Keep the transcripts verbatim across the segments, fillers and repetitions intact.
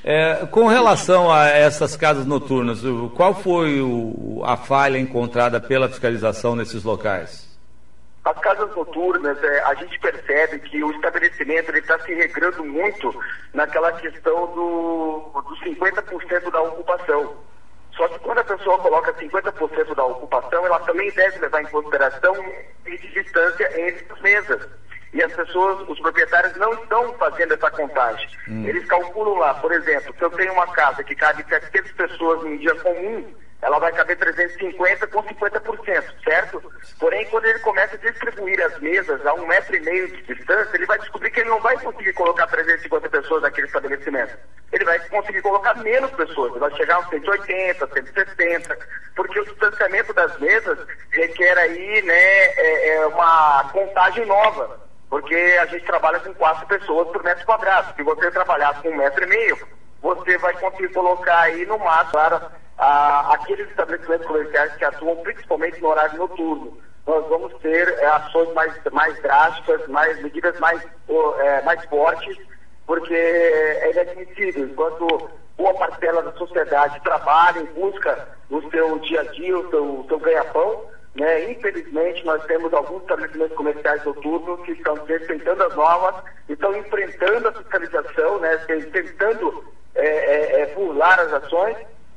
É, com relação a essas casas noturnas, qual foi o, a falha encontrada pela fiscalização nesses locais? As casas noturnas, é, a gente percebe que o estabelecimento está se regrando muito naquela questão do, do cinquenta por cento da ocupação. Só que quando a pessoa coloca cinquenta por cento da ocupação, ela também deve levar em consideração de distância entre as mesas. E as pessoas, os proprietários não estão fazendo essa contagem. Hum. Eles calculam lá, por exemplo, se eu tenho uma casa que cabe setecentas pessoas num dia comum, ela vai caber trezentos e cinquenta com cinquenta por cento, certo? Porém, quando ele começa a distribuir as mesas a um metro e meio de distância, ele vai descobrir que ele não vai conseguir colocar trezentas e cinquenta pessoas naquele estabelecimento. Ele vai conseguir colocar menos pessoas, ele vai chegar a uns cento e oitenta, cento e sessenta, porque o distanciamento das mesas requer aí, né, é, é uma contagem nova, porque a gente trabalha com quatro pessoas por metro quadrado. Se você trabalhar com um metro e meio, você vai conseguir colocar aí no máximo, claro, a, aqueles estabelecimentos comerciais que atuam principalmente no horário noturno. Nós vamos ter é, ações mais, mais drásticas, mais, medidas mais, é, mais fortes, porque é inadmissível. Enquanto boa parcela da sociedade trabalha e busca no seu dia a dia o seu, o seu ganha-pão, né, infelizmente nós temos alguns estabelecimentos comerciais noturnos que estão respeitando as normas, estão enfrentando a fiscalização, né, tentando é, é, é, burlar as ações.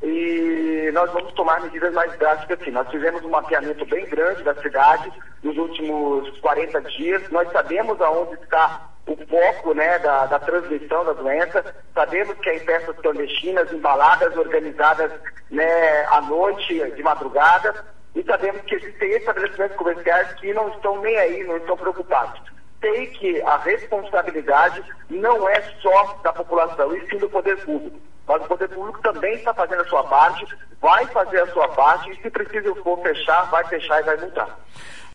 E nós vamos tomar medidas mais drásticas aqui. Nós fizemos um mapeamento bem grande da cidade nos últimos quarenta dias. Nós sabemos aonde está o foco, né, da, da transmissão da doença. Sabemos que é em festas clandestinas, em baladas organizadas, né, à noite, de madrugada. E sabemos que existem estabelecimentos comerciais que não estão nem aí, não estão preocupados. Sei que a responsabilidade não é só da população, e sim do poder público. Mas o poder público também está fazendo a sua parte, vai fazer a sua parte, e se preciso for fechar, vai fechar e vai multar.